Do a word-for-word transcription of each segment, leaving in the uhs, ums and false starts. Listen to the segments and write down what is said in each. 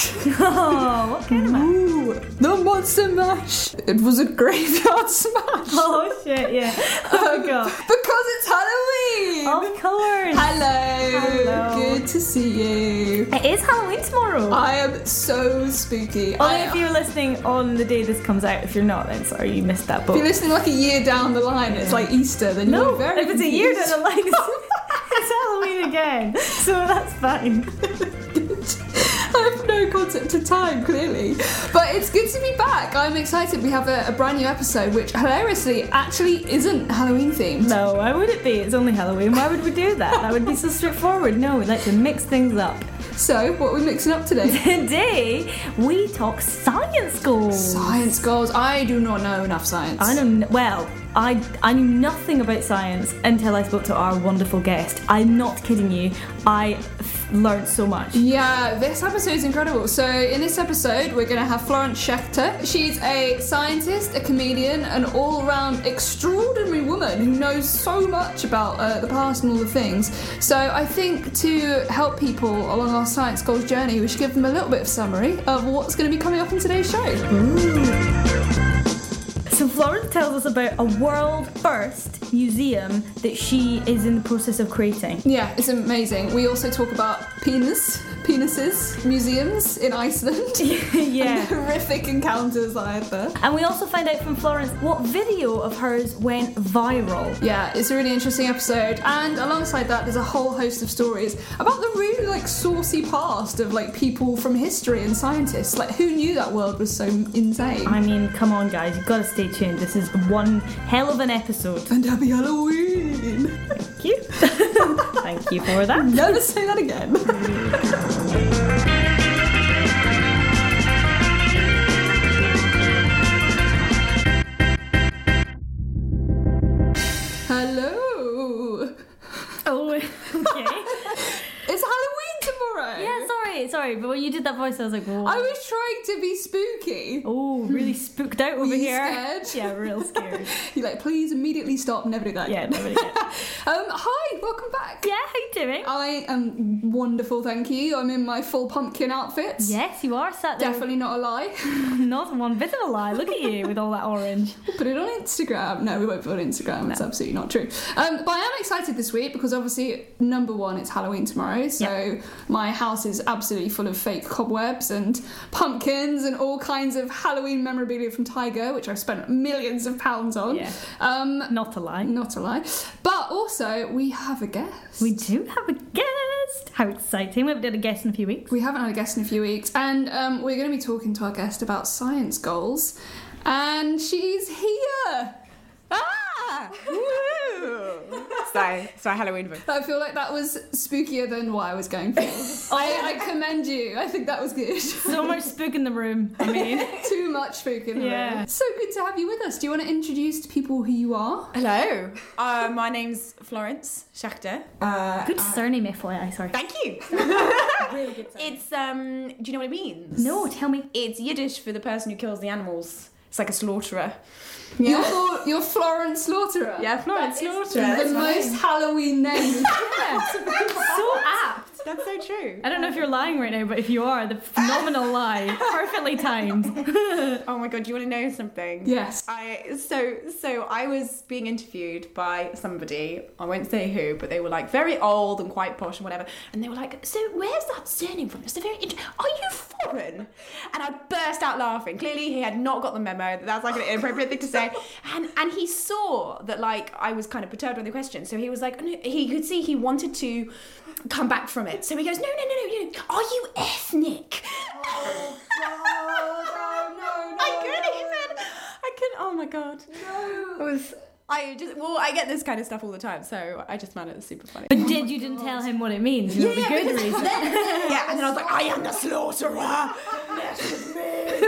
Mash. Oh, what kind of mash? Ooh, the Monster Mash. It was a graveyard smash. Oh shit, yeah. Oh Um, god. Because it's Halloween. Of course. Hello. Hello. Good to see you. It is Halloween tomorrow. I am so spooky. Only I, if you're listening on the day this comes out. If you're not, then sorry, you missed that if boat. you're listening like a year down the line, it's like Easter, then No, you're very if it's a year confused. down the line, it's, it's Halloween again. So that's fine. I have no concept of time, clearly. But it's good to be back. I'm excited. We have a, a brand new episode, which hilariously actually isn't Halloween themed. No, why would it be? It's only Halloween. Why would we do that? That would be so straightforward. No, we like to mix things up. So, what are we mixing up today? Today, we talk science goals. Science goals. I do not know enough science. I know, well, I, I knew nothing about science until I spoke to our wonderful guest. I'm not kidding you. I f- learned so much. Yeah, this episode is incredible. So, in this episode, we're going to have Florence Schechter. She's a scientist, a comedian, an all-round extraordinary woman who knows so much about uh, the past and all the things. So, I think to help people along our science goals journey, we should give them a little bit of summary of what's going to be coming up in today's show. So Florence tells us about a world first museum that she is in the process of creating. Yeah, it's amazing. We also talk about penis, penises, museums in Iceland. Yeah. And the horrific encounters I had there. And we also find out from Florence what video of hers went viral. Yeah, it's a really interesting episode. And alongside that, there's a whole host of stories about the really like saucy past of like people from history and scientists. Like, who knew that world was so insane? I mean, come on guys, you've got to stay tuned. This is one hell of an episode. And happy Halloween! Thank you. Thank you for that. Never say that again. Hello. Oh, okay. It's Halloween tomorrow. Yeah, sorry, sorry, but when you did that voice, I was like, whoa. I was trying to be spooky. Oh, really spooked out over Were you here. scared? Yeah, real scared. You're like, please immediately stop, never do that Yeah, again. never again. um, hi, welcome back. Yeah, how you doing? I am wonderful, thank you. I'm in my full pumpkin outfits. Yes, you are sat there. Definitely not a lie. Not one bit of a lie. Look at you with all that orange. We'll put it on Instagram. No, we won't put it on Instagram. That's absolutely not true. Um, but I am excited this week because obviously, number one, it's Halloween tomorrow. So Yeah. my house is absolutely full of fake cobwebs and pumpkins and all kinds of Halloween memorabilia from Tiger, which I've spent millions of pounds on. Yeah. Um, Not a lie. not a lie. But also, we have a guest. We do have a guest. How exciting. We haven't done a guest in a few weeks. We haven't had a guest in a few weeks, and um, we're going to be talking to our guest about science goals. And she's here. Ah! Woo! so, so Halloween book. I feel like that was spookier than what I was going for. I, I commend you. I think that was good. So much spook in the room. I mean, Too much spook in the Yeah. room. So good to have you with us. Do you want to introduce to people who you are? Hello, uh, my name's Florence Schechter. Uh, good surname, F Y I. Sorry. Thank you. Really good surname. It's um. Do you know what it means? No, tell me. It's Yiddish for the person who kills the animals. It's like a slaughterer. You're, you're Florence Slaughterer. Yeah, Florence That is Slaughterer. The most Halloween name. Yeah. So apt. That's so true. I don't know if you're lying right now, but if you are, the phenomenal lie. Perfectly timed. Oh my god, do you want to know something? Yes. I so so I was being interviewed by somebody, I won't say who, but they were like very old and quite posh and whatever, and they were like, so where's that surname from? It's a very int- are you foreign? And I burst out laughing. Clearly he had not got the memo that that's like an inappropriate thing to say, and and he saw that like I was kind of perturbed by the question, so he was like, no, he could see he wanted to come back from it, so he goes, no no no no, no. Are you ethnic? Oh, God. No, no, I couldn't even. I couldn't. Oh my god. no. It was. I just. Well, I get this kind of stuff all the time, so I just found it super funny. But did you didn't tell him what it means? You know, the good because reason. then- yeah, and then I was like, I am the slaughterer. Mess with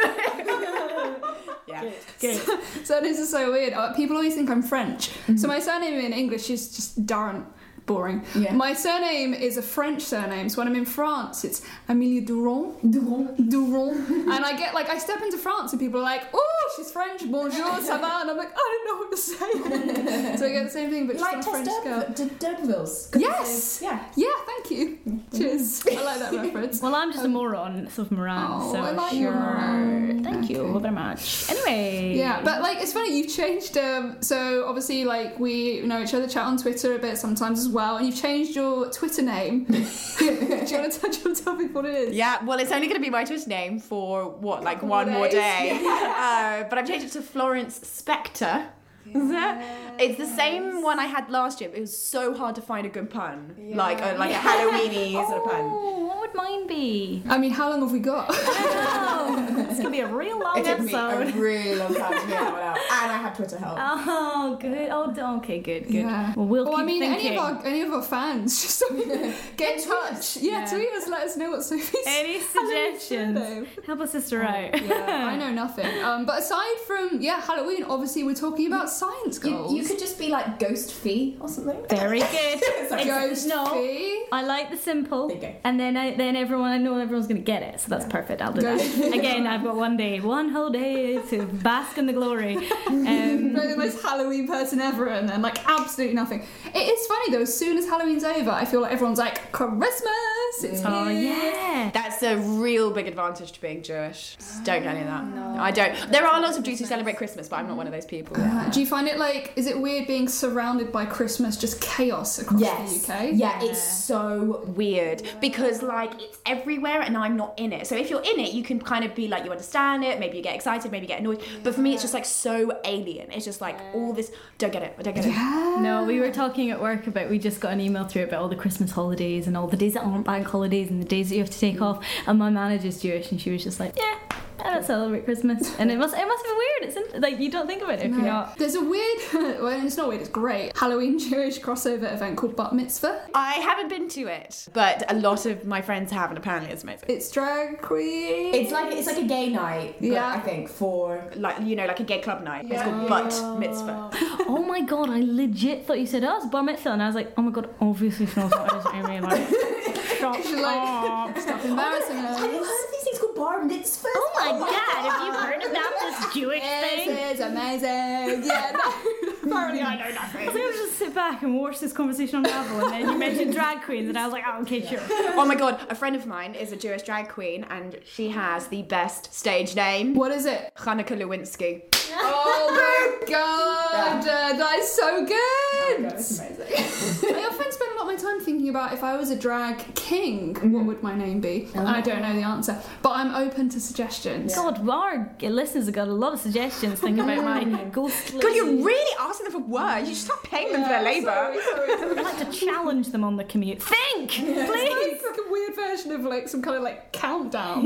me. Yeah. Good. Surnames are so weird. Uh, people always think I'm French. So my surname in English is just Darren. Boring. Yeah. My surname is a French surname, so when I'm in France, it's Amélie Duron. Duron. Duron. And I get like, I step into France and people are like, oh, she's French, bonjour, ça va? And I'm like, I don't know what to say. So I get the same thing, but just Like a French girl. Test D'Urbervilles. Yes! Yeah. Yeah, thank you. Cheers. I like that reference. Well, I'm just a moron, so Moran. Oh, so I like sure. your moran. Thank you very much. Anyway. Yeah, but like it's funny you've changed. Um, so obviously, like we know each other, chat on Twitter a bit sometimes as well, and you've changed your Twitter name. Do you want to touch on tell people what it is? Yeah, well, it's only going to be my Twitter name for what, like Couple one more more days. day. uh, but I've changed it to Florence Spectre. It's the same one I had last year, but it was so hard to find a good pun, like a, like a Halloweeny sort of pun. Oh, what would mine be? I mean, how long have we got? Oh, this could be a real long episode. really long time to get that one out, and I had Twitter help. Oh, good. Oh, d- okay, good, good. Yeah. Well, we'll Well, keep I mean, thinking. any of our any of our fans, just get in touch. Yeah, Yeah. tweet us, let us know what Sophie's Any Halloween suggestions? name. Help a sister out. Yeah, I know nothing. Um, but aside from yeah Halloween, obviously we're talking about science You, goals. you could just be like Ghost Fee or something. Very good. Sorry. It's- Ghost no, fee. I like the simple, There you go. and then I, then everyone I know everyone's gonna get it, so that's perfect. I'll do Ghost that. Again, I've got one day, one whole day to bask in the glory. Um, You're the most Halloween person ever, and then like absolutely nothing. It is funny though. As soon as Halloween's over, I feel like everyone's like Christmas. It's oh here. yeah. That's a real big advantage to being Jewish. Just don't get any of that. No. I don't. There are lots of Jews who celebrate Christmas, but I'm not one of those people. Uh, do you find it like? Is it weird being surrounded by Christmas, just chaos across Yes. the U K? Yeah, it's so Weird because like it's everywhere and I'm not in it. So if you're in it, you can kind of be like you understand it. Maybe you get excited, maybe you get annoyed. But for me, it's just like so alien. It's just like all this. Don't get it. I don't get it. No, we were talking at work about we just got an email through about all the Christmas holidays and all the days that aren't bank holidays and the days that you have to take off. And my manager's Jewish, and she was just like, "Yeah, I don't celebrate Christmas." And it must it must be weird. It's in, like you don't think of it if No. you're not. There's a weird, well, it's not weird, it's great, Halloween Jewish crossover event called Bat Mitzvah. I haven't been to it, but a lot of my friends have, and apparently it's amazing. It's drag queen. it's like it's like a gay night. But Yeah. I think for Like you know, like a gay club night. It's Yeah. called Butt Mitzvah. Oh my god, I legit thought you said, "Oh, it's bar mitzvah," and I was like, "Oh my god, obviously she knows what it is." I mean, like, stop, She's like, stop embarrassing have you her. heard of these things called bar mitzvahs? Oh my god, have you heard about this Jewish thing? This is amazing. Yeah, no, apparently I know I nothing. was going to just sit back and watch this conversation unravel, and then you mentioned drag queens, and I was like, "Oh, okay, sure." Oh my god, a friend of mine is a Jewish drag queen, and she has the best stage name. What is it? Hanukkah Lewinsky. Oh my god, uh, that is so good. That's amazing. I often spend a lot of my time thinking about if I was a drag king, what would my name be? And I don't know the answer, but I'm open to suggestions. God, our listeners have got a lot of suggestions thinking about my ghostly. God, you're really asking them for words. You should start paying them for their labour. Sorry, sorry, sorry. I'd like to challenge them on the commute. Think, please. It's like a weird version of like some kind of like countdown.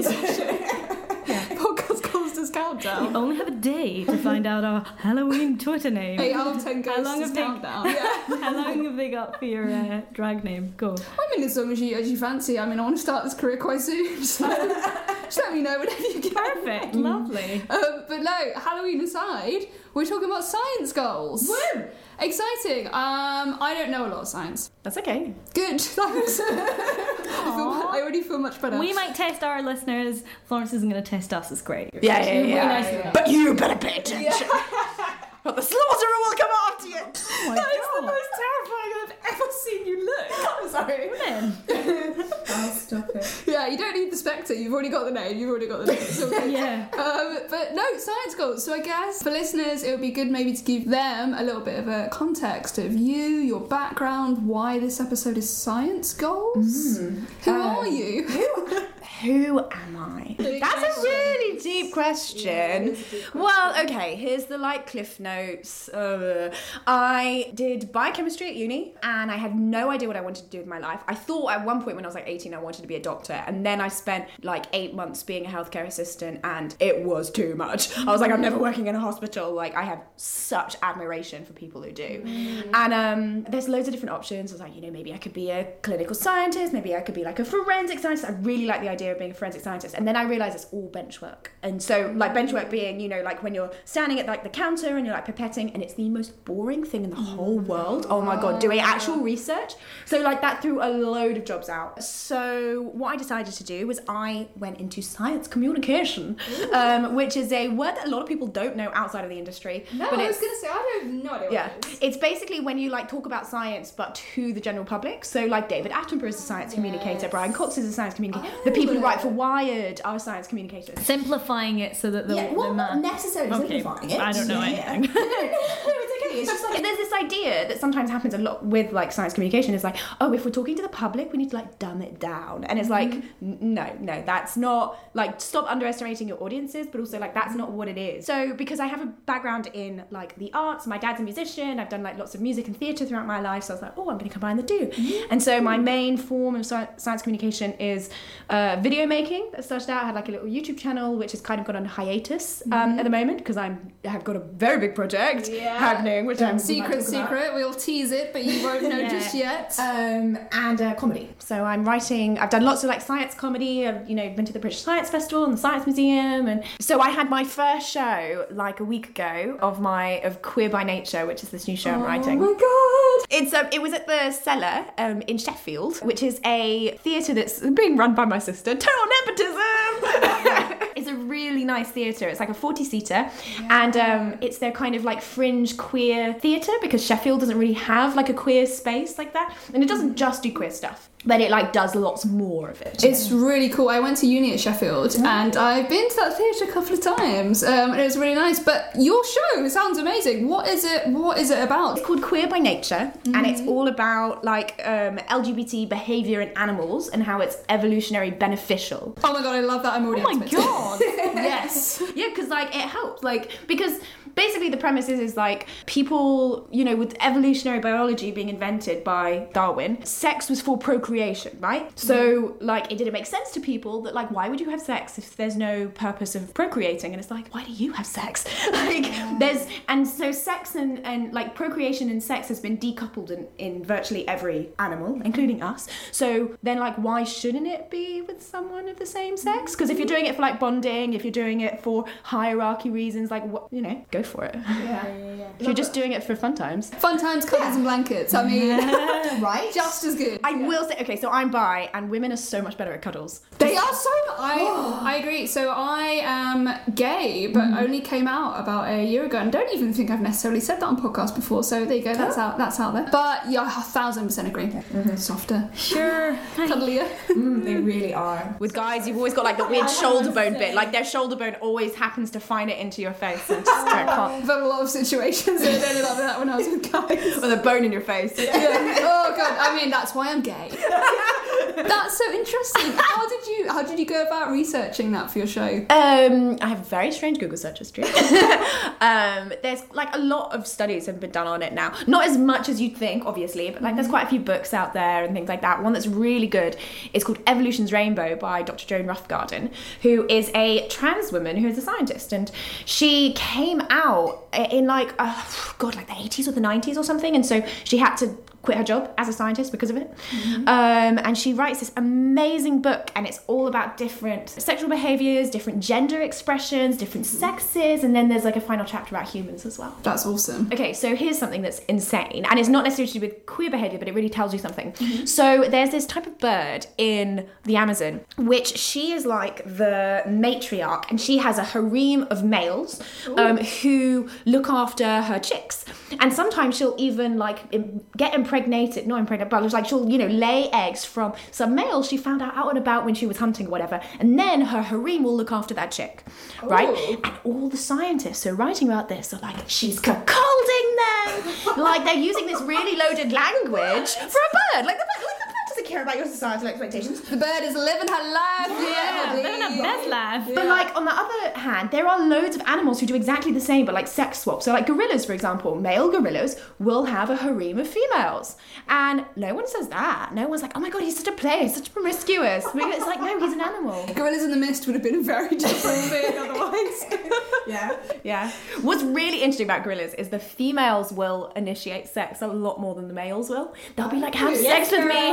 Podcast calls us countdown. Only have a day to find out our Halloween Twitter name. Eight out of ten How long ghosts have they- countdown. Yeah. How long have they got for your uh, drag name? Go. I mean, as long as you as you fancy. I mean, I want to start this career quite soon. So just let me know whenever you get. Perfect. Lovely. Um, but no, Halloween aside, we're talking about science goals. Woo! Exciting. Um, I don't know a lot of science. That's okay. Good, thanks. I, feel, I already feel much better. We might test our listeners. Florence isn't going to test us. It's great. Yeah, yeah, Really yeah. nice of yeah. you. But you better pay attention. Or the slaughterer will come after you. Oh my That is the God. most terrifying I've ever seen you look. I'm sorry. Then. Oh, stop it. Yeah, you don't need the Spectre. You've already got the name. You've already got the name. It's okay. Yeah. Um, but no, science goals. So I guess for listeners, it would be good maybe to give them a little bit of a context of you, your background, why this episode is science goals. Who Um, are you? Who am I? That's a really deep question. Well, okay, here's the like cliff notes. Uh, I did biochemistry at uni and I had no idea what I wanted to do with my life. I thought at one point when I was like eighteen I wanted to be a doctor, and then I spent like eight months being a healthcare assistant and it was too much. I was like, I'm never working in a hospital. Like, I have such admiration for people who do. And um, there's loads of different options. I was like, you know, maybe I could be a clinical scientist, maybe I could be like a forensic scientist. I really like the idea of being a forensic scientist. And then I realised it's all bench work. And so like bench work being, you know, like when you're standing at like the counter and you're like pipetting, and it's the most boring thing in the whole world. Oh my God, doing actual research. So like that threw a load of jobs out. So what I decided decided to do was I went into science communication, um, which is a word that a lot of people don't know outside of the industry. No, but I it's, was going to say, I don't know what yeah, it is. it's basically when you like talk about science, but to the general public. So like David Attenborough is a science communicator, Brian Cox is a science communicator, Oh. the people who write for Wired are science communicators. Simplifying it so that the, Yeah, the well, not man. necessarily Okay, simplifying it. I don't know Yeah. anything. no, no, it's okay. It's just like there's this idea that sometimes happens a lot with like science communication. Is like, oh, if we're talking to the public, we need to like dumb it down, and it's like, n- no, no, that's not like stop underestimating your audiences, but also like that's not what it is. So because I have a background in like the arts, my dad's a musician. I've done like lots of music and theatre throughout my life, so I was like, oh, I'm going to combine the two. And so my main form of sci- science communication is uh, video making. That started out, I had like a little YouTube channel, which has kind of gone on hiatus um, at the moment because I'm have got a very big project Yeah. happening, which I'm Secret, talk about. secret. We'll tease it, but you won't know Yeah. just yet. um, and uh, comedy. So I'm writing. I've done lots of like science comedy. I've you know been to the British Science Festival and the Science Museum, and so I had my first show like a week ago of my of Queer by Nature, which is this new show I'm writing. Oh my god. It's um, it was at the Cellar um, in Sheffield, which is a theatre that's being run by my sister. Total nepotism. It's a really nice theatre. It's like a forty-seater, and um, it's their kind of like fringe queer theatre because Sheffield doesn't really have like a queer space like that, and it doesn't just do queer stuff, but it like does lots more of it. It's really cool. I went to uni at Sheffield and I've been to that theatre a couple of times um, and it was really nice. But your show sounds amazing. What is it? What is it about? It's called Queer by Nature, and it's all about like um, L G B T behaviour in animals and how it's evolutionary beneficial. Oh my god, I love that. I'm already Oh my into it. god. Yes. Yeah, because like it helps, like because basically the premise is is like people, you know, with evolutionary biology being invented by Darwin, sex was for procreation, right? So like it didn't make sense to people that like why would you have sex if there's no purpose of procreating? And it's like why do you have sex? Like there's and so sex and and like procreation and sex has been decoupled in in virtually every animal, including us. So then like why shouldn't it be with someone of the same sex? Because if you're doing it for like bonding, if you're doing it for hierarchy reasons, like what, you know, go for it. Yeah. If you're just doing it for fun times. Fun times, cuddles and blankets. I mean, Right? just as good. I will say, okay, so I'm bi, and women are so much better at cuddles. They are so. I I agree. So I am gay, but only came out about a year ago, and don't even think I've necessarily said that on podcast before. So there you go. That's out. That's out there. But yeah, a thousand percent agree. Softer, Sure. cuddlier. Mm, they really are. With guys, you've always got like the weird shoulder bone bit. Like their shoulder bone always happens to find it into your face. And just can't. I've had a lot of situations that ended like that when I was with guys. With a bone in your face. Yeah. Oh god. I mean, that's why I'm gay. That's so interesting. How did you? How did you go about researching that for your show? Um, I have a very strange Google search history. um, there's like a lot of studies have been done on it now. Not as much as you'd think, obviously, but like there's quite a few books out there and things like that. One that's really good is called Evolution's Rainbow by Doctor Joan Roughgarden, who is a trans woman who is a scientist, and she came out in like uh, God, like the eighties or the nineties or something, and so she had to quit her job as a scientist because of it. Mm-hmm. Um, and she writes this amazing book, and it's all about different sexual behaviours, different gender expressions, different sexes, and then there's like a final chapter about humans as well. That's awesome. Okay, so here's something that's insane, and it's not necessarily to do with queer behaviour, but it really tells you something. Mm-hmm. So there's this type of bird in the Amazon, which she is like the matriarch, and she has a harem of males um, who look after her chicks. And sometimes she'll even like im- get impregnated, not impregnated, but it's like she'll, you know, lay eggs from some males she found out out and about when she was hunting or whatever. And then her harem will look after that chick, right? Ooh. And all the scientists who are writing about this are like, she's cuckolding them. Like they're using this really loaded language for a bird. Like the bird, like the bird doesn't care about your societal expectations. The bird is living her life. Yeah, living her best life. But like on the other hand, there are loads of animals who do exactly the same, but like sex swap. So like gorillas, for example, male gorillas will have a harem of females, and no one says that. No one's like, oh my god, he's such a player, he's such promiscuous. It's like, no, he's an animal. Gorillas in the Mist would have been a very different thing otherwise. Yeah. Yeah. What's really interesting about gorillas is the females will initiate sex a lot more than the males will. They'll be like, have Yes, sex with me, have girl. sex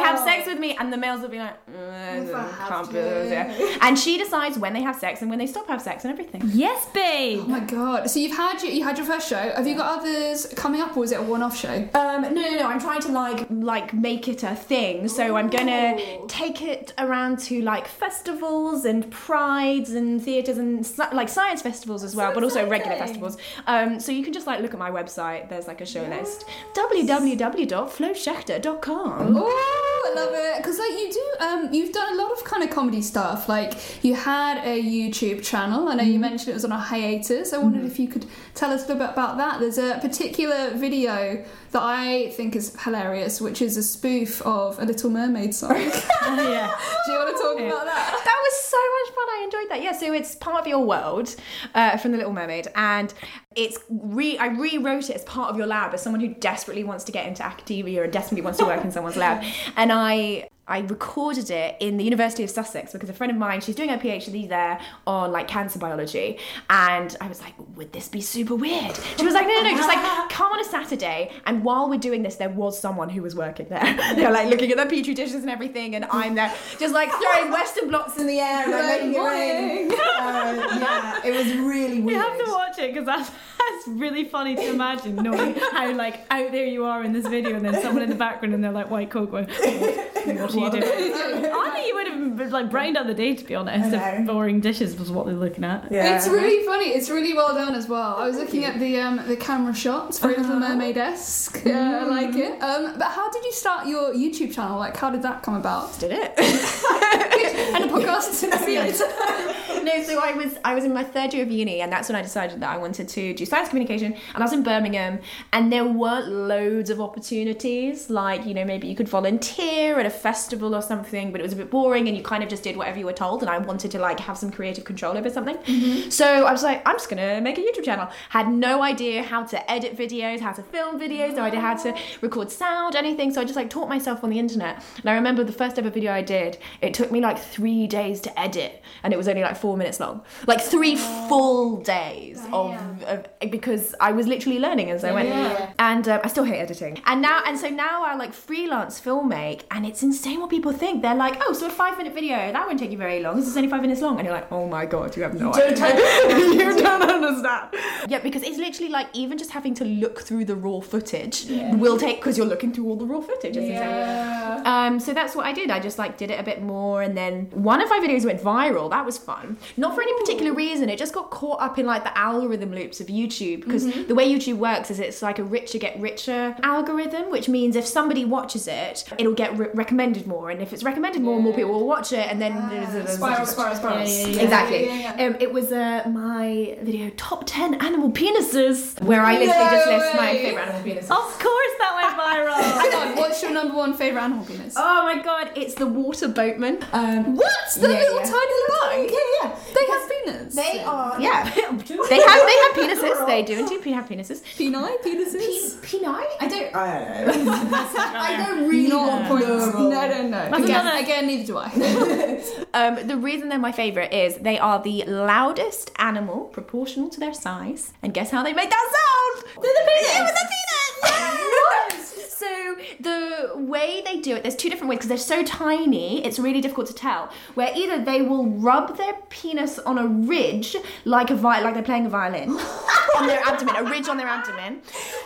with me, and the males will be like, mm, If I have can't to. be it. And she decides when they have sex and when they stop have sex and everything. Yes, babe. Oh my god. So you've had your, you had your first show. Have you got others coming up, or is it a one-off show? Um, no, no, no. I'm trying to like, like make it a thing. So I'm gonna take it around to like festivals and prides and theatres and sci- like science festivals as well, So but also regular exciting. festivals. Um, so you can just like look at my website. There's like a show list. w w w dot flo schechter dot com. Oh, I love it. Because like you do, um, you've done a lot of kind of comedy stuff. Like you had a YouTube channel. I know you mentioned it was on a hiatus. I wondered if you could tell us a little bit about that. There's a particular video that I think is hilarious, which is a spoof of a Little Mermaid song. Do you Yeah. want to talk about that? That was so much fun. I enjoyed that. Yeah, so it's part of your world uh, from The Little Mermaid, and it's re I rewrote it as part of your lab as someone who desperately wants to get into academia or desperately wants to work in someone's lab, and I. I recorded it in the University of Sussex because a friend of mine, she's doing her PhD there on like cancer biology, and I was like, would this be super weird? She was like, no, no, no, just like come on a Saturday, and while we're doing this, there was someone who was working there. They're like looking at their petri dishes and everything, and I'm there just like throwing Western blocks in the air and like making it rain. Uh, yeah, it was really weird. You have to watch it because that's, that's really funny to imagine, knowing how like out there you are in this video, and then someone in the background and they're like white coat going, what are you doing? I think you would have been like brightened out the day, to be honest, I if know. boring dishes was what they're looking at. Yeah. It's really funny. It's really well done as well. I was looking at the um, the camera shots, very Little Mermaid-esque. Yeah, I like it. Um, but how did you start your YouTube channel? Like, how did that come about? Did it? And a podcast. See you later. No, so I was I was in my third year of uni, and that's when I decided that I wanted to do science communication, and I was in Birmingham, and there weren't loads of opportunities, like, you know, maybe you could volunteer at a festival or something, but it was a bit boring and you kind of just did whatever you were told, and I wanted to like have some creative control over something. Mm-hmm. So I was like, I'm just gonna make a YouTube channel. Had no idea how to edit videos, how to film videos, no idea how to record sound, anything, so I just like taught myself on the internet. And I remember the first ever video I did, it took me like three days to edit, and it was only like four minutes long. Like three full days of, of because I was literally learning as I went. Yeah. And um, I still hate editing. And now and so now I like freelance film make, and it's insane what people think. They're like, oh, so a five minute video, that won't take you very long. This is only five minutes long. And you're like, oh my god, you have no idea. You don't understand. Yeah, because it's literally like even just having to look through the raw footage will take, because you're looking through all the raw footage. It's insane. Yeah. Um, so that's what I did. I just like did it a bit more, and then one of my videos went viral. That was fun. Not for any particular reason. It just got caught up in like the algorithm loops of YouTube, because the way YouTube works is it's like a richer get richer algorithm, which means if somebody watches it, it'll get re- recommended more, and if it's recommended more, more people will watch it, and then Spiral, spiral, spiral. Yeah, yeah, yeah. Exactly. Yeah, yeah, Um, it was uh, my video top ten animal penises, where I literally just No list my way. favorite animal penises. Of course that went viral. Hang on, what's your number one favourite animal penis? Oh my god, it's the water boatman. Um, What? The Yeah, little yeah. tiny little yeah, yeah. They have penis. They are. Yeah, they have they have penises. They do indeed have penises. Peni? Penises? Penile? I don't. I don't know. I don't really Not want points. plural. No, no, no. That's Again, another- again, neither do I. Um, the reason they're my favourite is they are the loudest animal proportional to their size. And guess how they make that sound? With a penis! Yeah, with a penis! Yes! So the way they do it, there's two different ways, because they're so tiny, it's really difficult to tell. Where either they will rub their penis on a ridge, like a vi- like they're playing a violin, on their abdomen, a ridge on their abdomen,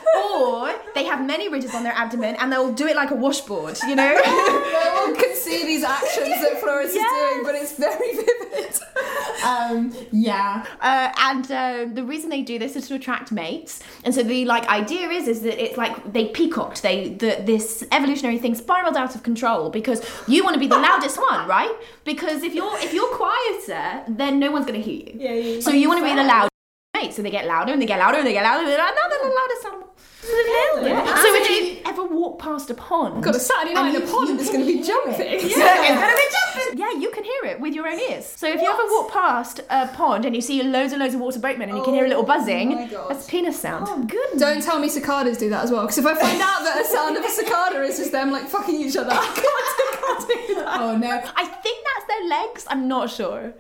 or they have many ridges on their abdomen and they'll do it like a washboard, you know? No one can see these actions that Flores Yes. is doing, but it's very vivid. Um, yeah. Uh, and uh, the reason they do this is to attract mates. And so the like idea is is that it's like they peacocked. They the, this evolutionary thing spiraled out of control, because you want to be the loudest one, right? Because if you're if you're quieter, then no one's going to hear you. Yeah, yeah. So you want to be the loud mate. So they get louder and they get louder and they get louder. And they're like, now they're the loudest animal. Yeah. So if you ever walk past a pond, Got a Saturday night in And a you- pond you that's can going to be hear jumping. it. yeah, it's gonna be jumping. Yeah, you can hear it with your own ears. So if you ever walk past a pond and you see loads and loads of water boatmen and you can hear a little buzzing, my God. that's penis sound. Oh, good. Don't tell me cicadas do that as well, because if I find out that the sound of a cicada is just them like fucking each other, I can't, I can't do that. Oh no. I think that's their their legs? I'm not sure.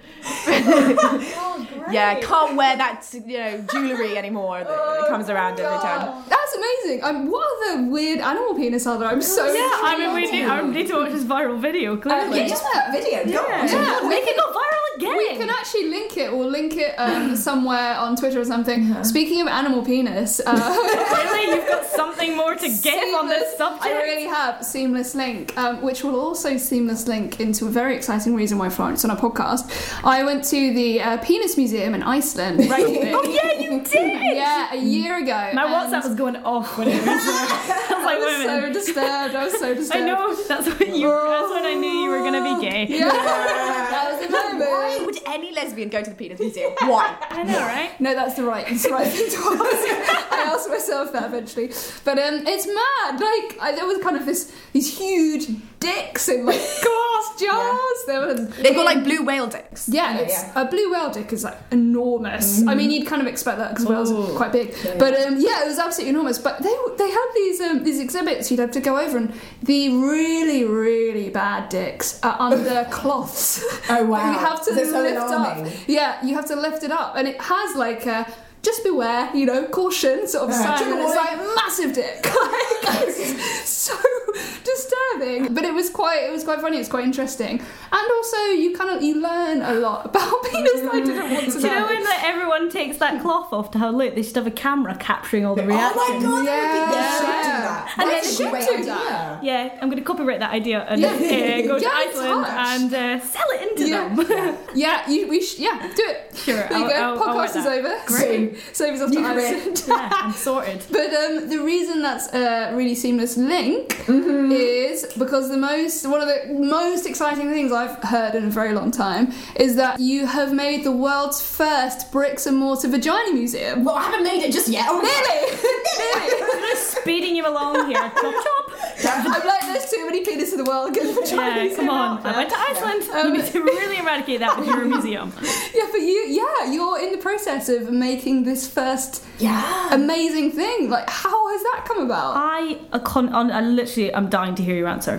Oh, great. Yeah, can't wear that, you know, jewellery anymore that, that comes around every time. That's amazing. Um, what other weird animal penis are there? I'm so Yeah, I mean, we intrigued. need, I need to watch this viral video, clearly. Yeah, just that video. Go on. Yeah, Make it go viral again. We can actually link it. We'll link it um, somewhere on Twitter or something. Speaking of animal penis, uh, Clearly, you've got something more to give on this Seamless- subject. I really have seamless link, um, which will also seamless link into a very exciting reason why Florence on our podcast. I went to the uh, Penis Museum in Iceland. Reykjavik. Oh yeah, you did. Yeah, a year ago. My and WhatsApp was going off when it was. I was I like, was wait a so minute. disturbed. I was so I disturbed. know that's when you. That's when I knew you were gonna be gay. Yeah, that was the moment. Why would any lesbian go to the penis museum? Why? I know, right? No, that's the right, it's the right thing to ask. I asked myself that eventually, but um, it's mad. Like I, there was kind of this, these huge dicks in like glass jars. There were, They've got like blue whale dicks. yeah, it's, yeah. a blue whale dick is like enormous. I mean, you'd kind of expect that because whales are Oh. quite big, but um, yeah, it was absolutely enormous. But they they had these um, these exhibits you'd have to go over, and the really really bad dicks are under cloths. Oh, wow. You have to Is it so lift alarming? up. Yeah, you have to lift it up, and it has like a just beware, you know, caution sort of Yeah. sign, and it's Trigger like massive dick. Like, it's so disturbing, but it was quite it was quite funny. It's quite interesting, and also you kind of you learn a lot about penis that I didn't want to Do you know know. when like, everyone takes that cloth off to have a look? They should have a camera capturing all the Oh reactions. my god, Yeah. they should do Yeah. that. And That's they a great should do idea. that. Yeah, I'm going to copyright that idea and Yeah. uh, go to Yeah, it's Iceland harsh. and uh, sell it into Yeah. them. Yeah, you, we sh- yeah, do it. Sure, There you I'll- go. I'll- I'll Podcast write is that. over. Great. Save us off to New career. Iceland. Yeah, I'm sorted. But um, the reason that's a really seamless link Mm-hmm. is because the most one of the most exciting things I've heard in a very long time is that you have made the world's first bricks and mortar vagina museum. Well, I haven't made it just yet. Oh, Really? I'm just speeding you along here. Chop chop. I'm like, there's too many penises in the world. Get a vagina Yeah, museum come on. out I there. went to Iceland. Um, you need to really eradicate that with your museum. Yeah, but you, yeah, you're in the process of making this first Yeah. amazing thing. Like, how has that come about? I, a con- on, I literally, I'm dying to hear your answer.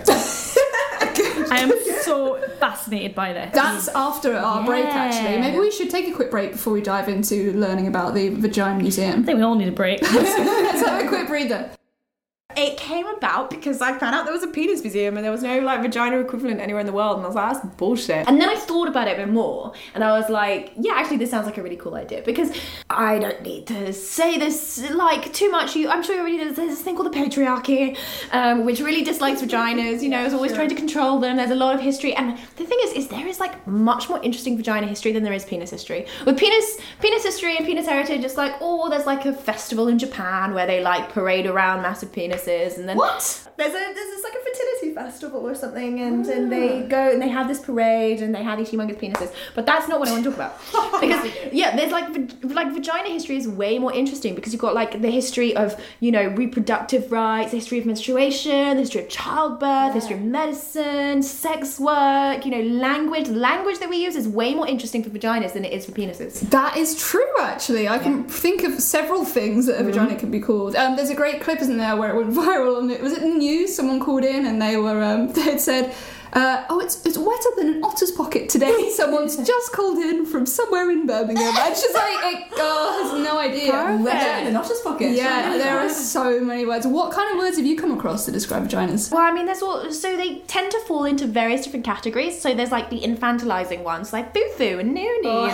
I am so fascinated by this. That's after our break, actually. Yeah. Maybe we should take a quick break before we dive into learning about the Vagina I Museum. think we all need a break. Let's have a quick breather. It came about because I found out there was a penis museum and there was no like vagina equivalent anywhere in the world, and I was like, that's bullshit. And then I thought about it a bit more, and I was like, yeah, actually, this sounds like a really cool idea because I don't need to say this like too much. You, I'm sure you already know there's this thing called the patriarchy, um, which really dislikes vaginas. You know, is always trying to control them. There's a lot of history, and the thing is, is there is like much more interesting vagina history than there is penis history. With penis, penis history and penis heritage, it's like, oh, there's like a festival in Japan where they like parade around massive penises. And then What? there's a there's this like a fertility festival or something, and, and they go and they have this parade and they have these humongous penises. But that's not what I want to talk about because yeah, there's like va- like vagina history is way more interesting because you've got like the history of, you know, reproductive rights, the history of menstruation, the history of childbirth, the history of medicine, sex work, you know, language. The language that we use is way more interesting for vaginas than it is for penises. That is true, actually. I can think of several things that a vagina can be called. Um, there's a great clip, isn't there, where it went viral, and it was it in the news. Someone called in, and they were um, they had said, uh, "Oh, it's it's wetter than an otter's pocket today." Someone's just called in from somewhere in Birmingham, and she's like, it, "Oh, has no idea." Wetter in an otter's pocket. Yeah, there are so many words. What kind of words have you come across to describe vaginas? Well, I mean, there's all so they tend to fall into various different categories. So there's like the infantilizing ones, like foo-foo and noonie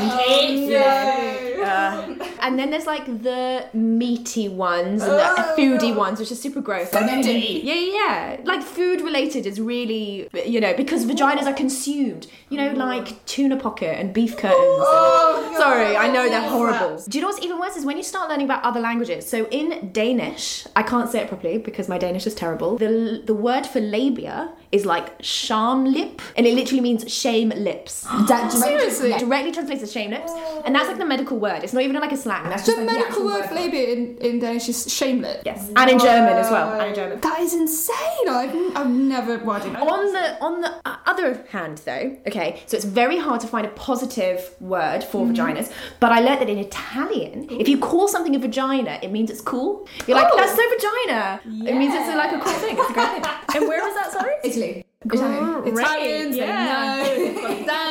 and uh, and then there's like the meaty ones and the foodie ones, which are super gross. Foodie? Yeah, yeah, yeah. Like food related is really, you know, because vaginas are consumed. You know, like tuna pocket and beef curtains. Sorry, I know they're horrible. Do you know what's even worse is when you start learning about other languages. So in Danish, I can't say it properly because my Danish is terrible. The the word for labia is like shamlip, and it literally means shame lips. That Seriously? Yeah. Directly translates as shame lips, and that's like the medical word. It's not even like a slang. That's The just like the medical actual word for labia in, in Danish is shamelet. Yes, and in German as well. And in German. That is insane. I've, I've never. Well, I don't know. On the on the uh, other hand, though, okay, so it's very hard to find a positive word for vaginas. But I learned that in Italian, if you call something a vagina, it means it's cool. You're like, Oh. that's so vagina. It means it's like a cool thing. It's a great thing. And where was that? Sorry. Italy. Italian. Italians, Yeah. they know.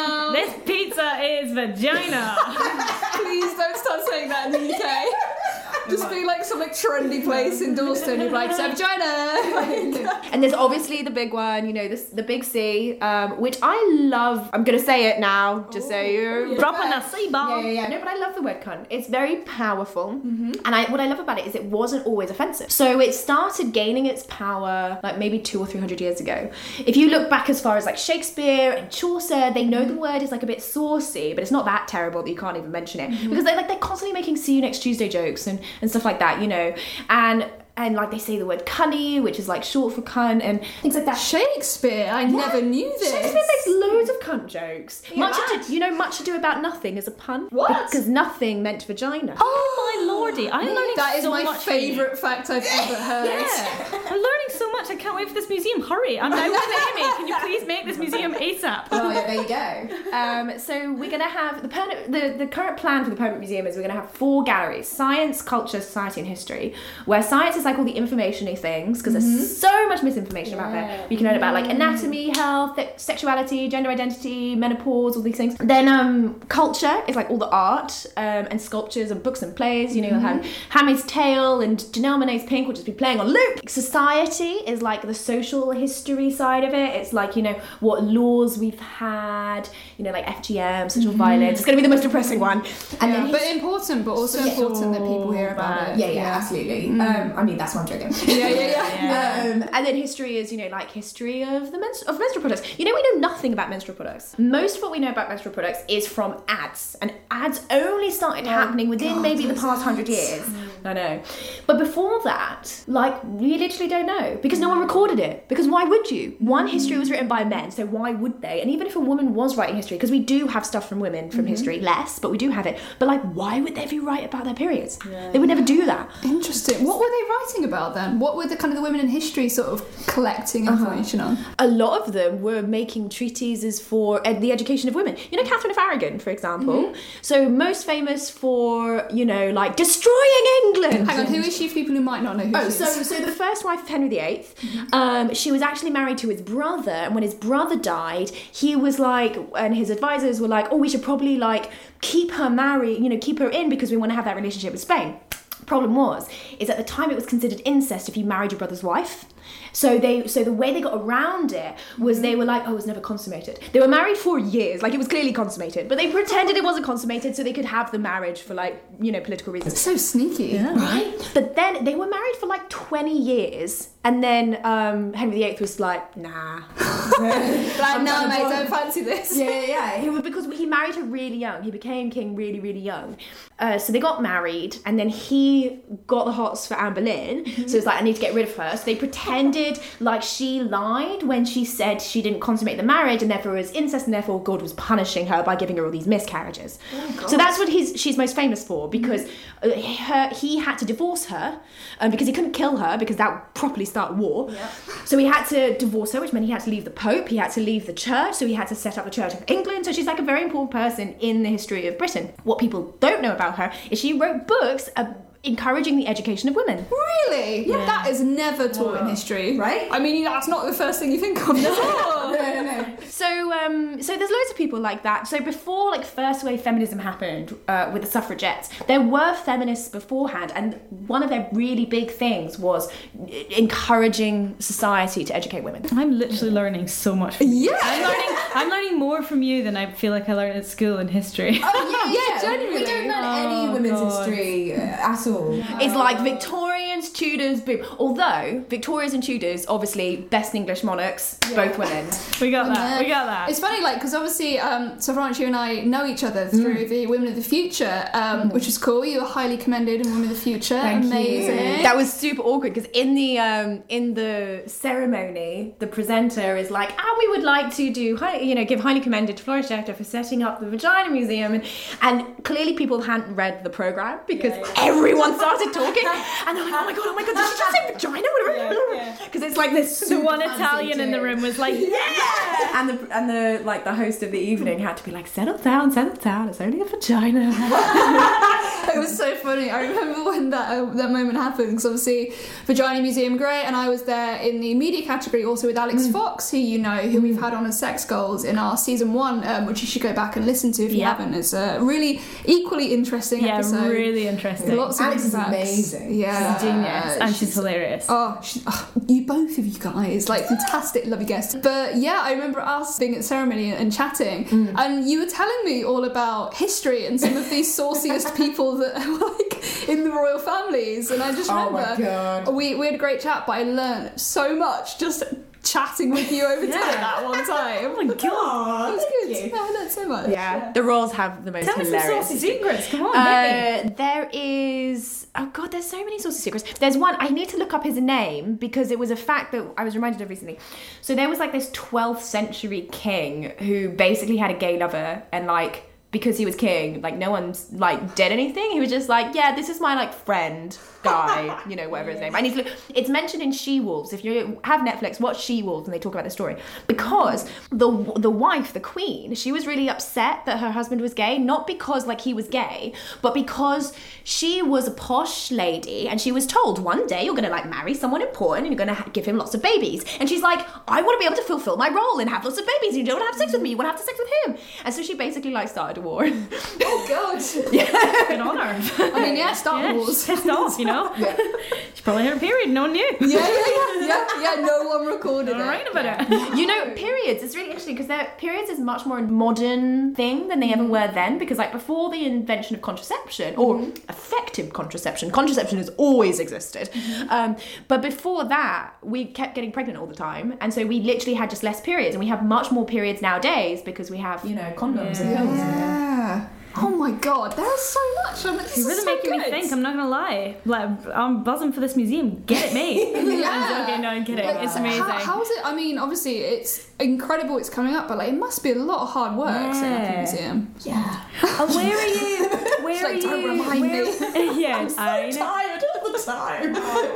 vagina. Please don't start saying that in the U K. Just be like some like trendy place in Dalston. You're like, so vagina. And there's obviously the big one, you know, this the big C, um, which I love. I'm gonna say it now, just so you. Dropping a C bomb. Yeah, yeah, yeah. No, but I love the word cunt. It's very powerful, mm-hmm. and I what I love about it is it wasn't always offensive. So it started gaining its power like maybe two or three hundred years ago. If you look back as far as like Shakespeare and Chaucer, they know the word is like a bit saucy, but it's not that terrible that you can't even mention it mm-hmm. because they like they're constantly making "see you next Tuesday" jokes and and stuff like that, you know, and. And like they say the word cunny, which is like short for cunt, and things like that. Shakespeare, I yeah. never knew this. Shakespeare makes loads of cunt jokes. Yeah, much ado, you know, much ado about nothing is a pun. What? Because nothing meant vagina. Oh my lordy! I'm learning that is so my much. favourite fact I've ever heard. Yeah, I'm learning so much. I can't wait for this museum. Hurry! I'm now with Amy. Can you please make this museum ASAP? Oh yeah, there you go. Um, so we're gonna have the, permanent, the the current plan for the permanent museum is we're gonna have four galleries: science, culture, society, and history. Where science is like all the information things because mm-hmm. there's so much misinformation yeah. about there. You can learn about like anatomy, health, th- sexuality, gender identity, menopause, all these things. Then um, culture is like all the art um, and sculptures and books and plays. You know, mm-hmm. you'll have Handmaid's Tale and Janelle Monáe's Pink will just be playing on loop. Society is like the social history side of it. It's like, you know, what laws we've had, you know, like F G M, sexual mm-hmm. violence. It's going to be the most depressing one. And yeah, then but important, but also yeah. important that people hear about it. Yeah, yeah, yeah. absolutely. Mm. Um, I mean, that's what I'm joking. Yeah, yeah, yeah. yeah. Um, and then history is, you know, like history of the menstru- of menstrual products. You know, we know nothing about menstrual products. Most of what we know about menstrual products is from ads, and ads only started oh, happening within God, maybe the past hundred years. Mm. I know, but before that, like, we literally don't know because no one recorded it. Because why would you? One, history was written by men, so why would they? And even if a woman was writing history, because we do have stuff from women from mm-hmm. history, less, but we do have it. But like, why would they ever write about their periods? Yeah. They would never do that. Interesting. What were they writing about then? What were the kind of the women in history sort of collecting information uh-huh. on? A lot of them were making treatises for ed- the education of women. You know, Catherine of Aragon, for example. Mm-hmm. So most famous for, you know, like destroying England. Hang on, who is she for people who might not know who oh, she so, is? Oh, so so the first wife of Henry the Eighth, mm-hmm. um, she was actually married to his brother, and when his brother died, he was like, and his advisors were like, oh, we should probably like keep her married, you know, keep her in because we want to have that relationship with Spain. Problem was, is at the time it was considered incest if you married your brother's wife. So they, so the way they got around it was they were like, oh, it was never consummated. They were married for years, like it was clearly consummated, but they pretended it wasn't consummated so they could have the marriage for like, you know, political reasons. That's so sneaky. Yeah. Right? But then they were married for like twenty years, and then um, Henry the Eighth was like, nah. Like, no, mate, don't fancy this. Yeah, yeah, yeah. He was, because he married her really young. He became king really, really young. Uh, so they got married, and then he got the hots for Anne Boleyn. Mm-hmm. So it's like, I need to get rid of her. So they pretended like she lied when she said she didn't consummate the marriage, and therefore it was incest, and therefore God was punishing her by giving her all these miscarriages. Oh, so that's what he's she's most famous for, because mm-hmm. her, he had to divorce her um, because he couldn't kill her because that would properly start war. Yep. So he had to divorce her, which meant he had to leave the Pope, he had to leave the church, so he had to set up the Church of England. So she's like a very important person in the history of Britain. What people don't know about her is she wrote books uh, encouraging the education of women. Really? Yeah. That is never taught wow. in history, right? I mean, that's not the first thing you think of. No, no, no, no. So, um, so there's loads of people like that. So before, like, first wave feminism happened uh, with the suffragettes, there were feminists beforehand, and one of their really big things was encouraging society to educate women. I'm literally learning so much from you. Yeah. I'm learning, I'm learning more from you than I feel like I learned at school in history. Oh, yeah, yeah, genuinely. We don't learn oh, any women's God. history uh, at all. It's like Victorians, Tudors, boom. Although Victorians and Tudors, obviously best English monarchs, yeah. both women. We got that. We got that. It's funny, like, because obviously, um, so Florence, you and I know each other through mm. the Women of the Future, um, mm. which was cool. You were highly commended in Women of the Future. Thank Amazing. You. That was super awkward because in the um, in the ceremony, the presenter is like, "Ah, we would like to do, you know, give highly commended to Florence Schechter for setting up the Vagina Museum," and and clearly people hadn't read the program because yeah, yeah. everyone started talking, and they're like, "Oh my god, oh my god, did she just say vagina?" Because yeah, yeah. it's like this. The one Italian in the room was like, "Yeah," and the and the like the host of the evening had to be like, "Settle down, settle down. It's only a vagina." It was so funny. I remember when that uh, that moment happened, because obviously Vagina Museum Grey, and I was there in the media category also with Alex mm. Fox, who you know, who mm. we've had on as Sex Goals in our season one, um, which you should go back and listen to if you yeah. haven't. It's a really equally interesting yeah, episode. Yeah, really interesting. Lots Alex of is facts. amazing. Yeah, she's genius, and she's, she's hilarious. Oh, she, oh, you both of you guys, like fantastic, lovely guests. But yeah, I remember us being at the ceremony and, and chatting, mm. and you were telling me all about history and some of these sauciest people that were like in the royal families, and I just remember oh my God. we we had a great chat, but I learned so much just chatting with you over yeah. dinner that one time. Oh my God, it was good. Yeah, I learned so much. Yeah, yeah. the royals have the most Tell hilarious. Tell us some saucy secrets. Come on, uh, there is. Oh God, there's so many saucy secrets. There's one. I need to look up his name because it was a fact that I was reminded of recently. So there was like this twelfth century king who basically had a gay lover, and like, because he was king, like no one's like did anything. He was just like, yeah, this is my like friend guy, you know, whatever his name. I need to look. It's mentioned in She-Wolves. If you have Netflix, watch She-Wolves, and they talk about the story. Because the the wife, the queen, she was really upset that her husband was gay, not because like he was gay, but because she was a posh lady, and she was told one day you're gonna like marry someone important, and you're gonna ha- give him lots of babies. And she's like, I want to be able to fulfill my role and have lots of babies. You don't want to have sex with me. You want to have sex with him. And so she basically like started a war. Oh God. Yeah. Good on her. I mean, yeah, start yeah, wars. Pissed off, you know. Yeah. She probably had a period. No one knew. Yeah, yeah, yeah, yeah, yeah. No one recorded Don't it. write about it. You know, periods, it's really interesting because their periods is much more a modern thing than they ever were then, because like before the invention of contraception, or mm-hmm. effective contraception, contraception has always existed, mm-hmm. um, but before that we kept getting pregnant all the time, and so we literally had just less periods, and we have much more periods nowadays because we have, you know, condoms yeah. and pills. Yeah. Oh my God, there's so much. I mean, this You're is really so making good. me think. I'm not gonna lie. Like, I'm buzzing for this museum. Get it made. Yeah. Okay, no, I'm kidding. Like, It's amazing. How, how's it? I mean, obviously, it's incredible. It's coming up, but like, it must be a lot of hard work Yeah. setting up a museum. Yeah. Oh, where are you? Where like, are don't you? remind where... me. yeah, I'm so I know. tired all the time.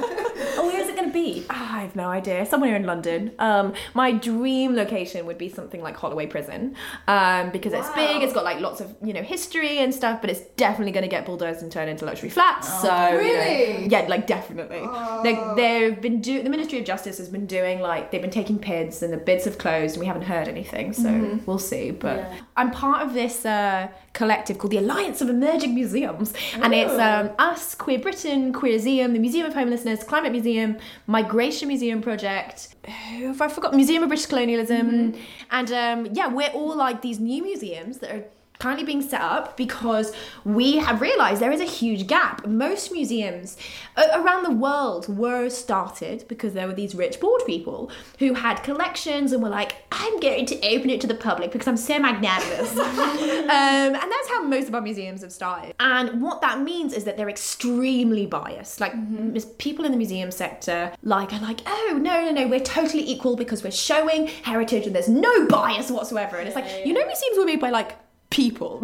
Oh, where is it gonna be? I have no idea. Somewhere in London. Um, my dream location would be something like Holloway Prison, um, because it's Wow. big. It's got like lots of, you know, history and stuff, but it's definitely going to get bulldozed and turned into luxury flats. Oh, so you know, really? yeah, like definitely. Oh. They they've been do the Ministry of Justice has been doing like they've been taking bids, and the bids have closed, and we haven't heard anything. So Mm-hmm. we'll see. But Yeah. I'm part of this uh, collective called the Alliance of Emerging Museums, and it's um, us, Queer Britain, Queerseum, the Museum of Homelessness, Climate Museum, Migration Museum Project. Who have I forgot? Museum of British Colonialism, Mm-hmm. and um, yeah, we're all like these new museums that are currently being set up because we have realised there is a huge gap. Most museums uh, around the world were started because there were these rich bored people who had collections and were like, I'm going to open it to the public because I'm so magnanimous. um, and that's how most of our museums have started. And what that means is that they're extremely biased. Like mm-hmm. people in the museum sector like are like, oh no no no, we're totally equal because we're showing heritage and there's no bias whatsoever. And it's like, you know, museums were made by like people,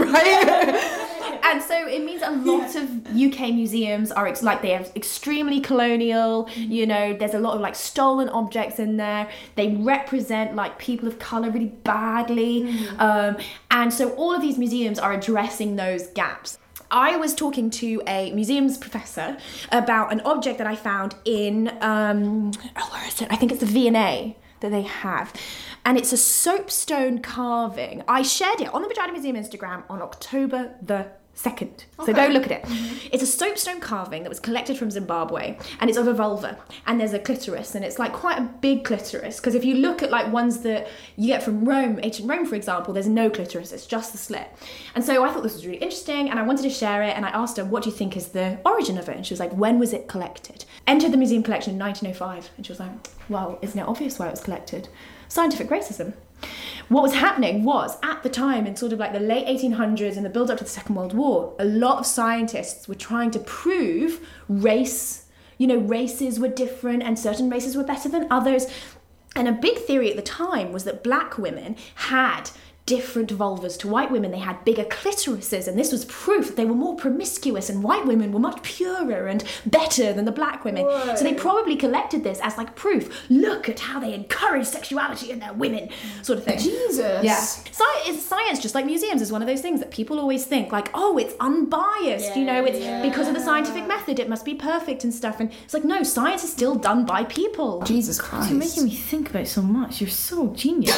right? And so it means a lot yeah. of U K museums are ex- like they are extremely colonial, you know, there's a lot of like stolen objects in there, they represent like people of colour really badly, mm. um, and so all of these museums are addressing those gaps. I was talking to a museums professor about an object that I found in, um, oh, where is it? I think it's the V and A that they have. And it's a soapstone carving. I shared it on the Vagina Museum Instagram on October the second. So Okay. go look at it. Mm-hmm. It's a soapstone carving that was collected from Zimbabwe, and it's of a vulva, and there's a clitoris, and it's like quite a big clitoris, because if you look at like ones that you get from Rome, ancient Rome for example, there's no clitoris, it's just the slit. And so I thought this was really interesting, and I wanted to share it, and I asked her, what do you think is the origin of it? And she was like, when was it collected? Entered the museum collection in nineteen oh five, and she was like, well, isn't it obvious why it was collected? Scientific racism. What was happening was, at the time, in sort of like the late eighteen hundreds and the build-up to the Second World War, a lot of scientists were trying to prove race, you know, races were different and certain races were better than others. And a big theory at the time was that black women had different vulvas to white women. They had bigger clitorises, and this was proof that they were more promiscuous, and white women were much purer and better than the black women. Whoa. So they probably collected this as like proof. Look at how they encourage sexuality in their women, sort of thing. Jesus. Yeah. Science, science, just like museums, is one of those things that people always think like, oh, it's unbiased, you know, it's Yeah. because of the scientific method, it must be perfect and stuff. And it's like, no, science is still done by people. Jesus Christ. You're making me think about so much. You're so genius.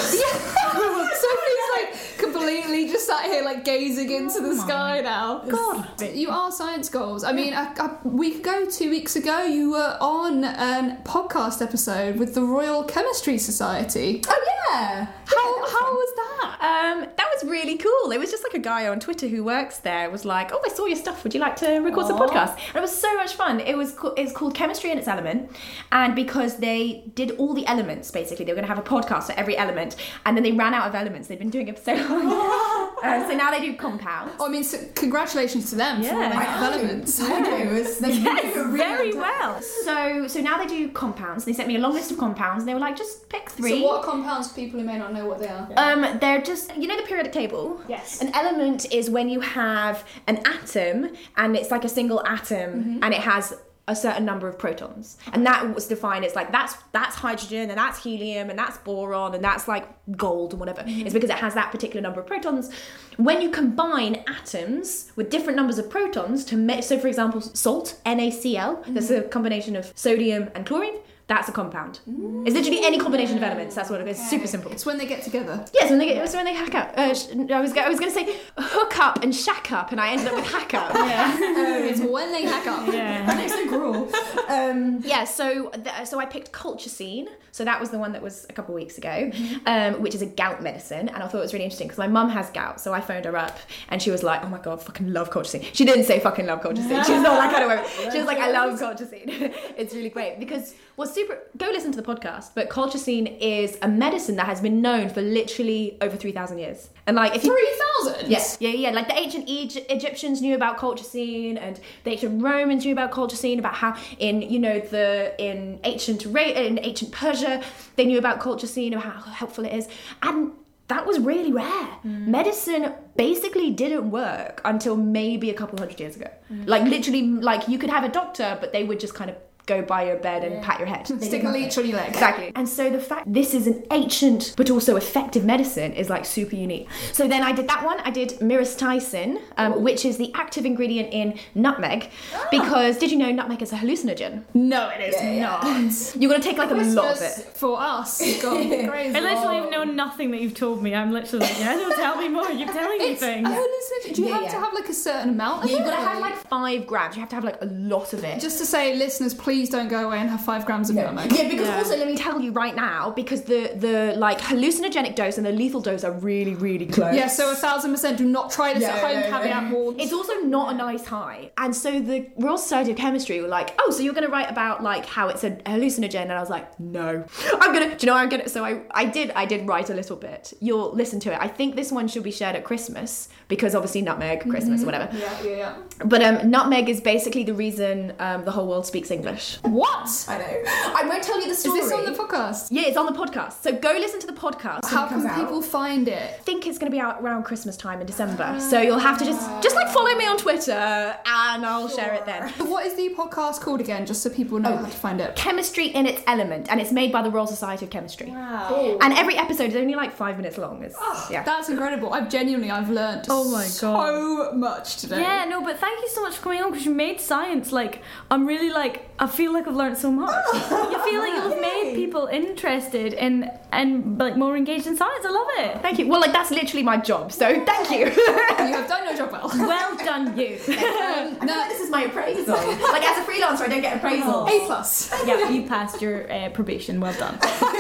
Sophie's like completely just sat here like gazing into the sky now. God. You are science goals. I mean, a, a week ago, two weeks ago, you were on a podcast episode with the Royal Chemistry Society. Oh yeah. How how was that? Um, that was really cool. It was just like a guy on Twitter who works there was like, oh, I saw your stuff. Would you like to record some Aw. podcast? And it was so much fun. It was co- it's called Chemistry in its Element. And because they did all the elements, basically, they were going to have a podcast for every element. And then they ran out of elements. They've been doing it for so long. uh, so now they do compounds. Oh, I mean, so congratulations to them for Yeah. all their I developments. I know. It was, they Yes, were really very on top. well. So so now they do compounds. They sent me a long list of compounds. And they were like, just pick three. So what compounds, for people who may not know what they are? Um, they're just, you know the periodic table? Yes. An element is when you have an atom and it's like a single atom and it has a certain number of protons. And that was defined as like, that's that's hydrogen and that's helium and that's boron and that's like gold and whatever. It's because it has that particular number of protons. When you combine atoms with different numbers of protons to make, so for example, salt, NaCl, that's a combination of sodium and chlorine. That's a compound. It's literally any combination of elements. That's what it is. It's super simple. It's when they get together. Yes, when they get, it's when they hack up. Uh, sh- I was, go- I was going to say hook up and shack up, and I ended up with hack up. Yeah. It's when they hack up. Yeah. That is so cruel. Um, Yeah, so th- so I picked colchicine. So that was the one that was a couple of weeks ago, um, which is a gout medicine, and I thought it was really interesting because my mum has gout, so I phoned her up, and she was like, "Oh my god, fucking love colchicine." She didn't say fucking love colchicine. She's not that kind of woman. She was like, "I love colchicine." It's really great because what's super. Go listen to the podcast, but colchicine is a medicine that has been known for literally over three thousand years, and like if you. Three thousand? Yes, yeah, yeah. Like the ancient Egy- Egyptians knew about colchicine, and the ancient Romans knew about colchicine. About how in you know the in ancient Ra- in ancient Persia they knew about colchicine, about how helpful it is, and that was really rare. Medicine basically didn't work until maybe a couple hundred years ago. Like literally, like you could have a doctor, but they would just kind of go by your bed and pat your head. Stick a leech on your leg. Exactly. And so the fact this is an ancient but also effective medicine is like super unique. So then I did that one. I did myristicin, um, which is the active ingredient in nutmeg. Because did you know nutmeg is a hallucinogen? No, it is Yeah, yeah. not. You're gonna take like a lot of Christmas it. for us. God, crazy. I literally have known nothing that you've told me. I'm literally like, yeah, don't tell me more. You're telling me It's things. hallucinogen. Do you Yeah, have yeah. to have like a certain amount of Yeah, it? you've gotta have like five grams. You have to have like a lot of it. Just to say, listeners, please don't go away and have five grams of No. nutmeg. Yeah, because Yeah. also let me tell you right now, because the the like hallucinogenic dose and the lethal dose are really really close. Yeah, so a thousand percent do not try this Yeah, at home, yeah, caveat yeah. warned. It's also not a nice high. And so the Royal Society of Chemistry were like, oh, so you're going to write about like how it's a hallucinogen? And I was like, no. I'm going to, do you know what I'm going to, so I, I did, I did write a little bit. You'll listen to it. I think this one should be shared at Christmas because obviously nutmeg, Christmas, whatever. Yeah, yeah, yeah. But um, nutmeg is basically the reason um, the whole world speaks English. What? I know. I won't tell you the Is story. this on the podcast? Yeah, it's on the podcast. So go listen to the podcast. How it comes can out. people find it? I think it's going to be out around Christmas time in December. So you'll have to just, just like follow me on Twitter and I'll share it then. What is the podcast called again, just so people know how to find it? Chemistry in its Element, and it's made by the Royal Society of Chemistry. Wow. And every episode is only like five minutes long. It's, yeah. That's incredible. I've genuinely, I've learned Oh my so much today. Yeah, no, but thank you so much for coming on because you made science like I'm really like I feel like I've learned so much. I feel like you've made people interested in and like more engaged in science. I love it. Thank you. Well, like that's literally my job, so thank you. You have done your job well. Well done, you. I feel like this is my appraisal. Like as a freelancer, I don't get appraisal. A plus. Yeah, you passed your uh, probation. Well done.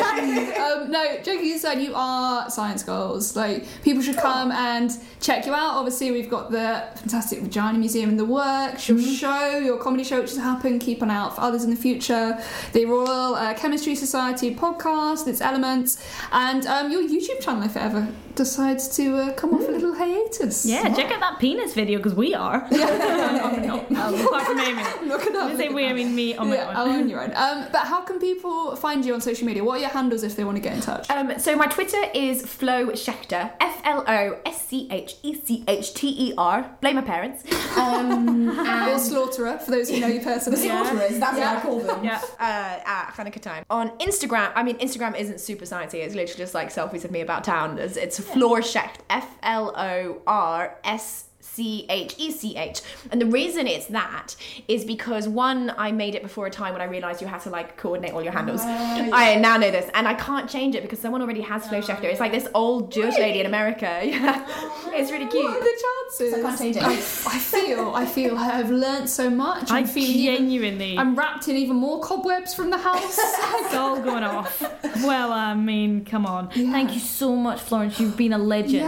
um, no, joking aside, you are science goals. Like, people should come and check you out. Obviously, we've got the fantastic Vagina Museum in the works, your show, your comedy show, which has happened. Keep an eye out for others in the future. The Royal uh, Chemistry Society podcast, its elements, and um, your YouTube channel if it ever decides to uh, come off a little hiatus. Yeah, check out that penis video because we are. Yeah. Um, apart from Amy. Look it up. When I say we, I mean me on my Yeah, own. on your own. Um, but how can people find you on social media? What are your handles if they want to get in touch? Um, so my Twitter is Flo Schechter, F L O S C H E C H T E R. Blame my parents. Um, Or and Slaughterer, for those who know you personally. Slaughterers, that's Yeah. what I call them. Yeah. Uh, at Hanukkah time. On Instagram, I mean, Instagram isn't super sciencey. It's literally just like selfies of me about town. It's, it's Flor Schecht, F L O R S C H E C H. And the reason it's that is because, one, I made it before a time when I realised you had to like coordinate all your handles. I now know this, and I can't change it because someone already has Flo Schechter. It's like this old Jewish lady in America. Yeah, it's really cute. What are the chances? I can't change it. I, I feel, I feel I've learnt so much. I I'm feeling even, genuinely. I'm wrapped in even more cobwebs from the house. It's all going off. Well, I mean, come on. Yeah. Thank you so much, Florence. You've been a legend.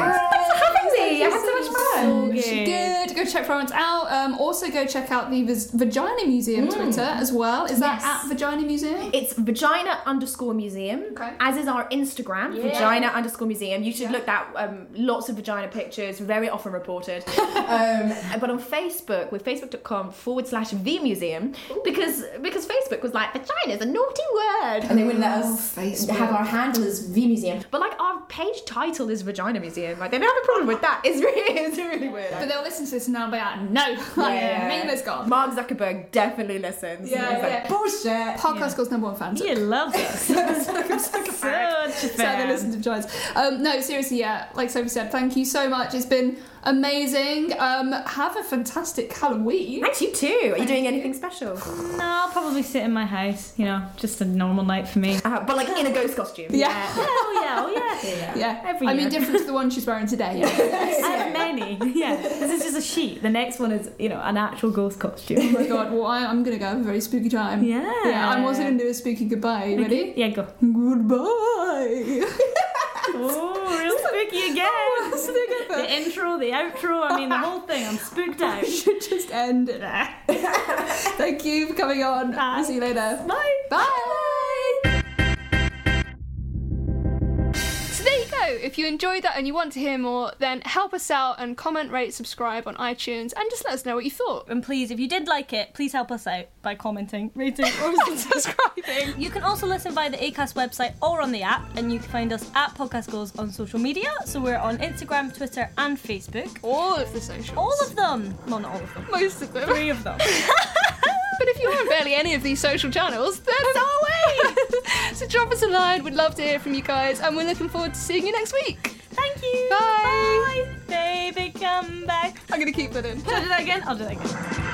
I had so much fun. So She good. did. Go check Florence out. Um, also, go check out the Vis- Vagina Museum Twitter as well. Is that Yes. at Vagina Museum? It's vagina underscore museum, Okay. as is our Instagram, vagina underscore museum. You should look at um, lots of vagina pictures, very often reported. um, but on Facebook, with facebook.com forward slash V museum, because because Facebook was like, vagina is a naughty word. And they wouldn't let Oh, us Facebook. have our handle as V museum. But like our page title is vagina museum. Like they don't have a problem with that. It's really, it's really weird. But they'll listen to this and now be like, no, yeah. Mima's gone. Mark Zuckerberg definitely listens. Yeah, He's like, yeah. bullshit. Podcast Girl's number one fan. He loves us. Such a So they fan. listen to Giants. Um, no, seriously, yeah. Like Sophie said, thank you so much. It's been amazing. Um, have a fantastic Halloween. Thanks, you too. Are you doing anything special? No, I'll probably sit in my house. You know, just a normal night for me. Uh, but like in a ghost costume. Yeah. Oh yeah, oh yeah. Yeah. Every I mean, year. different to the one she's wearing today. I have many. Yeah, this is just a sheet. The next one is, you know, an actual ghost Oh costume. my god, well, I, I'm gonna go have a very spooky time. Yeah. Yeah, I'm also gonna do a spooky goodbye. You ready? Yeah, go. Goodbye. Oh, real spooky again. That's the good The bit. intro, the outro, I mean the whole thing. I'm spooked out. I should just end it. Thank you for coming on. Bye. I'll see you later. Bye. Bye. So there you go. If you enjoyed that and you want to hear more, then help us out and comment, rate, subscribe on iTunes and just let us know what you thought. And please, if you did like it, please help us out by commenting, rating, or Subscribing. You can also listen via the Acast website or on the app, and you can find us at Podcast Goals on social media. So we're on Instagram, Twitter, and Facebook. All of the socials. All of them. Well, not all of them. Most of them. Three of them. But if you're on barely any of these social channels, then so are we! So drop us a line. We'd love to hear from you guys, and we're looking forward to seeing you next week. Thank you. Bye. Bye. Baby, come back. I'm gonna keep that in. Should I do that again? I'll do that again.